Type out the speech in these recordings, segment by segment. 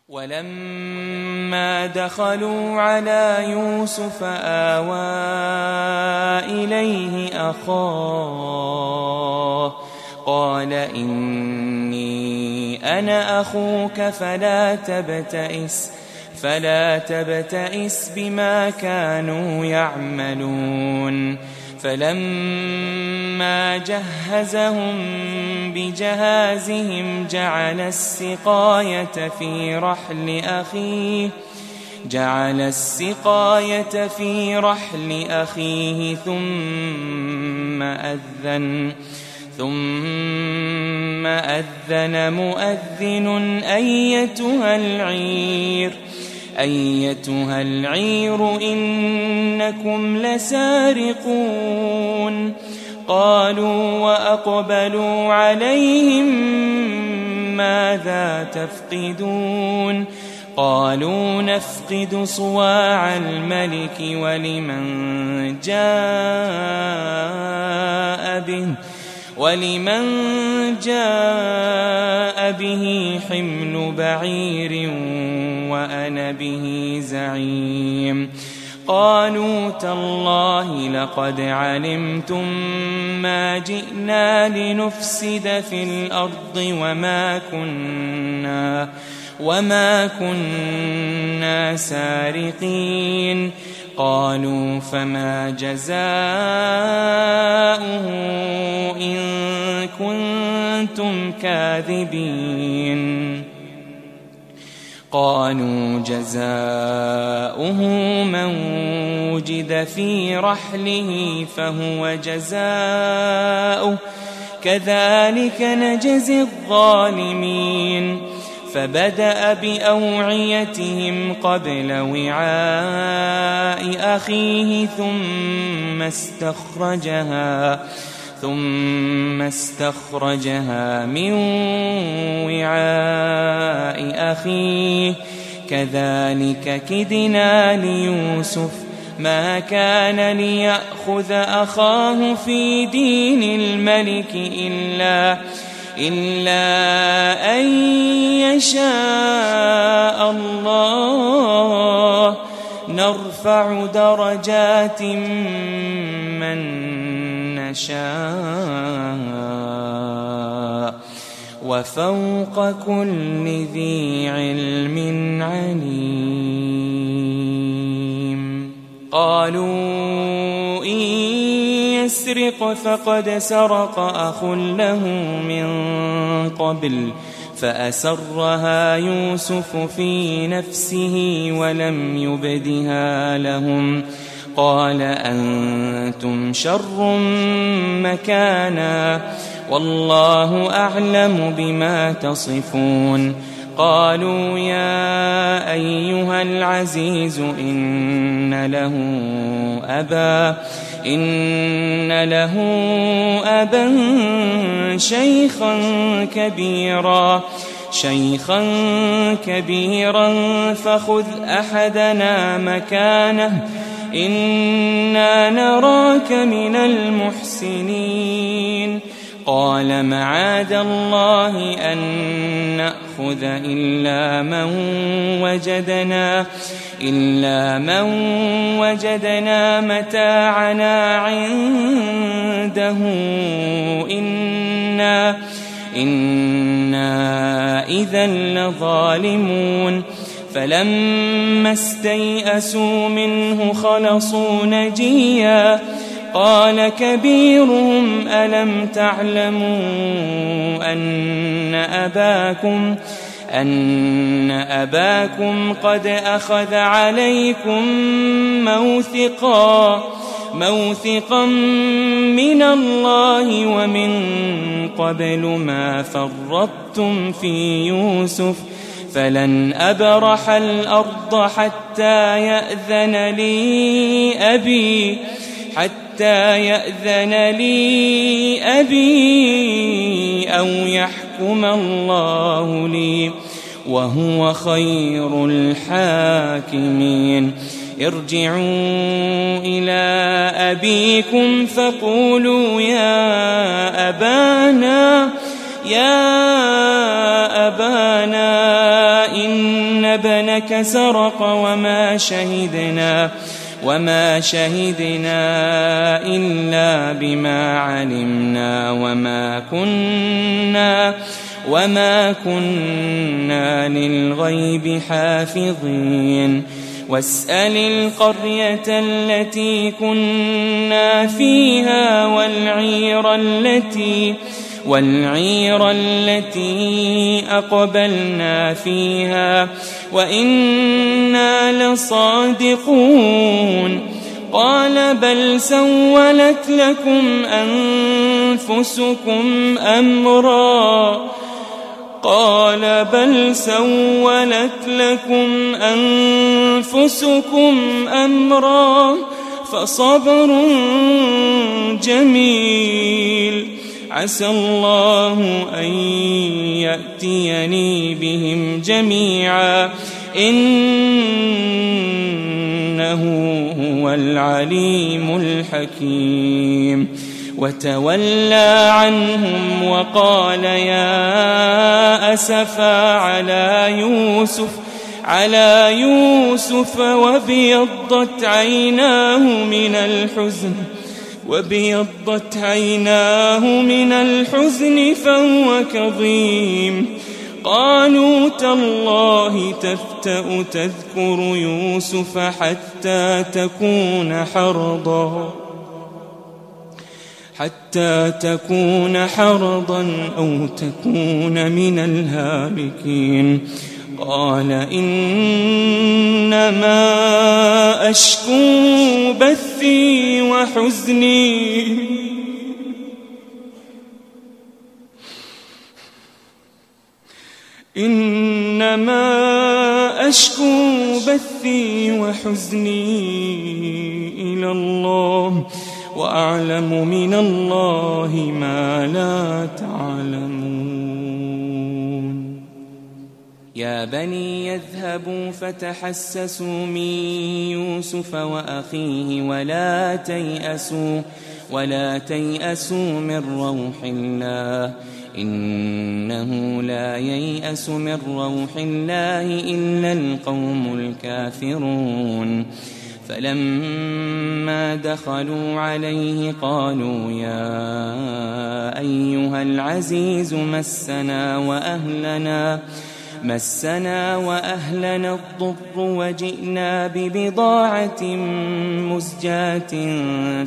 ولما دخلوا على يوسف آوى إليه أخاه قال إني أنا أخوك فلا تبتئس بما كانوا يعملون فلما جهزهم بجهازهم جعل السقاية في رحل أخيه ثم أذن مؤذن أيتها العير إنكم لسارقون قالوا وأقبلوا عليهم ماذا تفقدون قالوا نفقد صواع الملك ولمن جاء به حمل بعير وأنا به زعيم قالوا تالله لقد علمتم ما جئنا لنفسد في الأرض وما كنا سارقين قالوا فما جزاؤه إن كنتم كاذبين قالوا جزاؤه من وجد في رحله فهو جزاؤه كذلك نجزي الظالمين فبدأ بأوعيتهم قبل وعاء أخيه ثم استخرجها من وعاء أخيه كذلك كدنا ليوسف ما كان ليأخذ أخاه في دين الملك إلا أن يشاء الله نرفع درجات من نشاء وفوق كل ذي علم عليم قالوا إن يسرق فقد سرق أخ له من قبل فأسرها يوسف في نفسه ولم يبدها لهم قال أنتم شر مكانا والله أعلم بما تصفون قالوا يا أيها العزيز إن له أبا شيخا كبيرا فخذ أحدنا مكانه إنا نراك من المحسنين قال معاذ الله أن نأخذ إلا من وجدنا متاعنا عنده إنا إذا لظالمون فلما استيئسوا منه خلصوا نجيا قال كبيرهم ألم تعلموا أن أباكم قد أخذ عليكم موثقا من الله ومن قبل ما فرطتم في يوسف فلن أبرح الأرض حتى يأذن لي أبي أو يحكم الله لي وهو خير الحاكمين ارجعوا إلى أبيكم فقولوا يا أبانا إن ابنك سرق وما شهدنا إلا بما علمنا وما كنا للغيب حافظين واسأل القرية التي كنا فيها والعير التي أقبلنا فيها وإنا لصادقون قال بل سولت لكم أنفسكم أمرا فصبر جميل عسى الله أن يأتيني بهم جميعا إنه هو العليم الحكيم وتولى عنهم وقال يا أسفا على يوسف وابيضت عيناه من الحزن فهو كظيم قالوا تالله تفتأ تذكر يوسف حتى تكون حرضا أو تكون من الهالكين قال إنما أشكو بثي وحزني إلى الله وأعلم من الله ما لا تعلمون يا بني يذهبوا فتحسسوا من يوسف وأخيه ولا تيأسوا من روح الله إنه لا ييأس من روح الله إلا القوم الكافرون فلما دخلوا عليه قالوا يا أيها العزيز مسنا وأهلنا الضر وجئنا ببضاعة مزجاة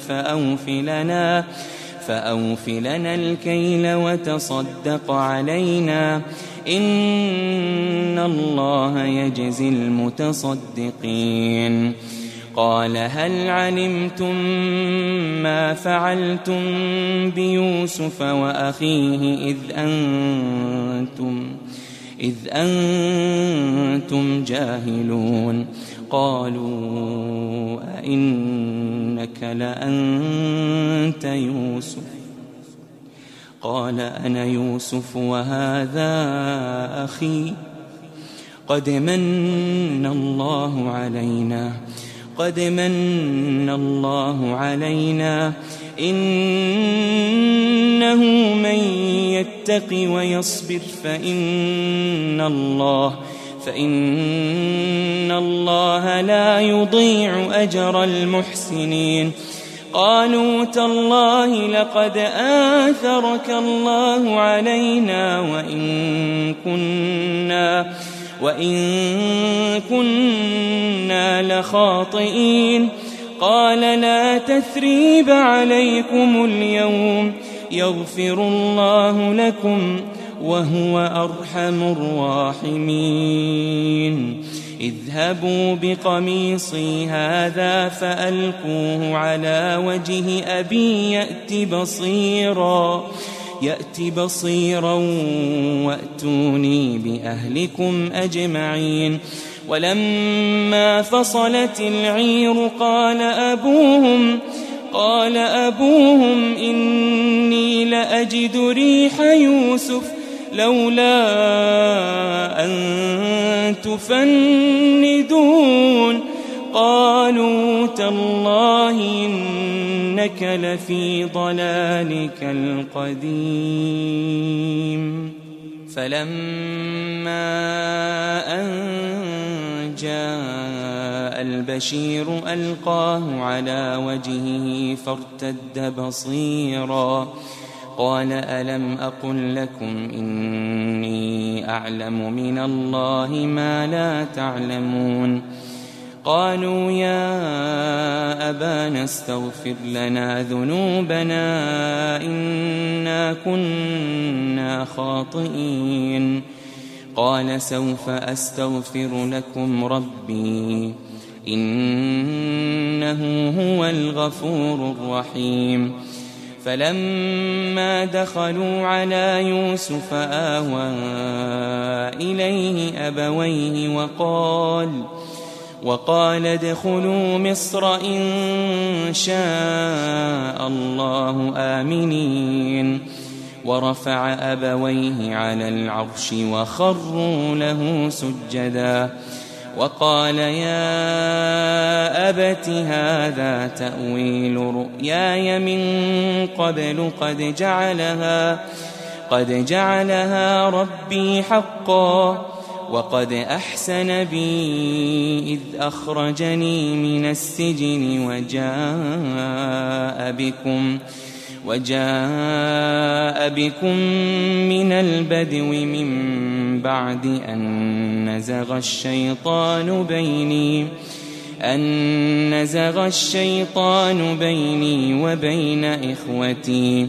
فأوف لنا الكيل وتصدق علينا إن الله يجزي المتصدقين قال هل علمتم ما فعلتم بيوسف وأخيه إذ أنتم جاهلون قالوا أئنك لأنت يوسف قال أنا يوسف وهذا أخي قد من الله علينا إنه من يتق ويصبر فإن الله لا يضيع أجر المحسنين قالوا تالله لقد آثرك الله علينا وإن كنا لخاطئين قال لا تثريب عليكم اليوم يغفر الله لكم وهو أرحم الراحمين اذهبوا بقميصي هذا فألقوه على وجه أبي يأت بصيرا وأتوني بأهلكم أجمعين ولما فصلت العير قال أبوهم إني لأجد ريح يوسف لولا أن تفندون قالوا تالله إنك لفي ضلالك القديم فلما أن جاء البشير ألقاه على وجهه فارتد بصيرا قال ألم أقل لكم إني أعلم من الله ما لا تعلمون قالوا يا أبانا استغفر لنا ذنوبنا إنا كنا خاطئين قال سوف أستغفر لكم ربي إنه هو الغفور الرحيم فلما دخلوا على يوسف آوى إليه أبويه وقال ادخلوا مصر إن شاء الله آمنين ورفع أبويه على العرش وخروا له سجدا وقال يا أبت هذا تأويل رؤياي من قبل قد جعلها ربي حقا وقد أحسن بي إذ أخرجني من السجن وجاء بكم من البدو من بعد أن نزغ الشيطان بيني وبين إخوتي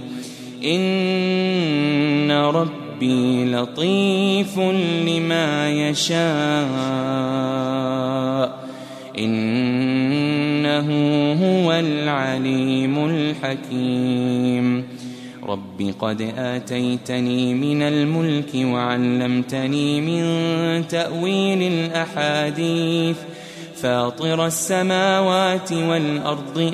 إن ربي لطيف لما يشاء إنه هو العليم الحكيم رب قد آتيتني من الملك وعلمتني من تأويل الأحاديث فاطر السماوات والأرض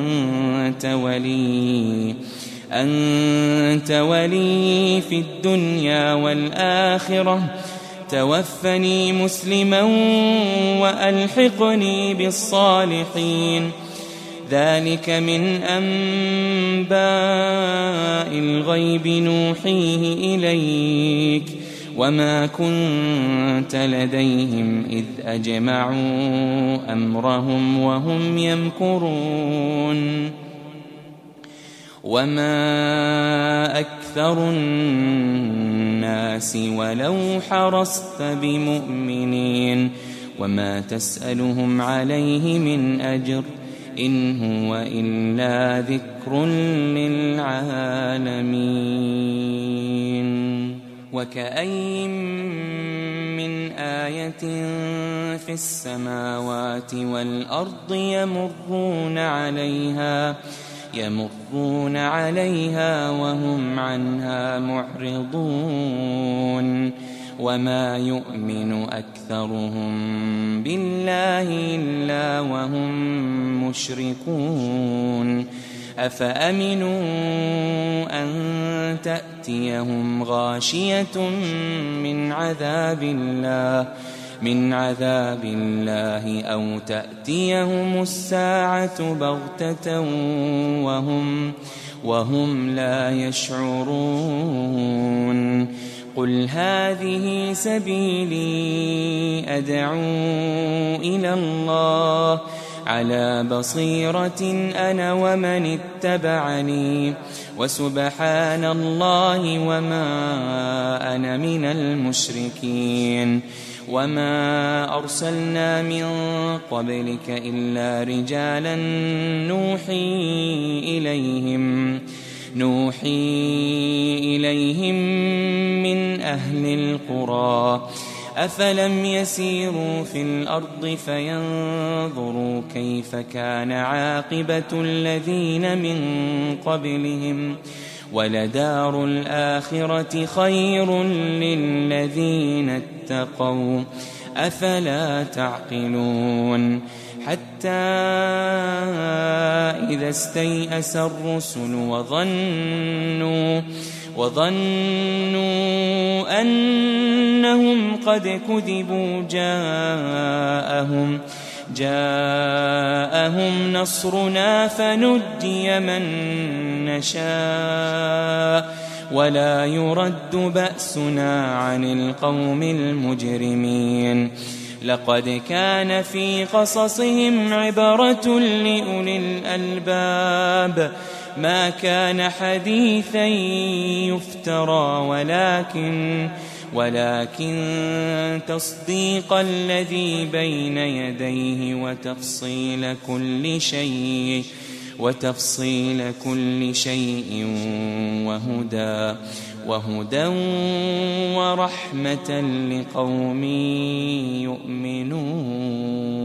أنت ولي في الدنيا والآخرة توفني مسلما وألحقني بالصالحين ذلك من أنباء الغيب نوحيه إليك وما كنت لديهم إذ أجمعوا أمرهم وهم يمكرون وما أكثر الناس ولو حرصت بمؤمنين وما تسألهم عليه من أجر إن هو إلا ذكر للعالمين وكأين من آية في السماوات والأرض يمرون عليها وهم عنها معرضون وما يؤمن أكثرهم بالله إلا وهم مشركون أفأمنوا أن تأتيهم غاشية من عذاب الله أو تأتيهم الساعة بغتة وهم لا يشعرون قل هذه سبيلي أدعو إلى الله على بصيرة أنا ومن اتبعني وسبحان الله وما أنا من المشركين وما أرسلنا من قبلك إلا رجالا نوحي إليهم من أهل القرى أفلم يسيروا في الأرض فينظروا كيف كان عاقبة الذين من قبلهم ولدار الآخرة خير للذين اتقوا أفلا تعقلون حتى إذا استيأس الرسل وظنوا أنهم قد كذبوا جاءهم نصرنا فنجي من نشاء ولا يرد بأسنا عن القوم المجرمين لقد كان في قصصهم عبرة لأولي الألباب ما كان حديثا يفترى ولكن تصديق الذي بين يديه وتفصيل كل شيء وهدى ورحمة لقوم يؤمنون.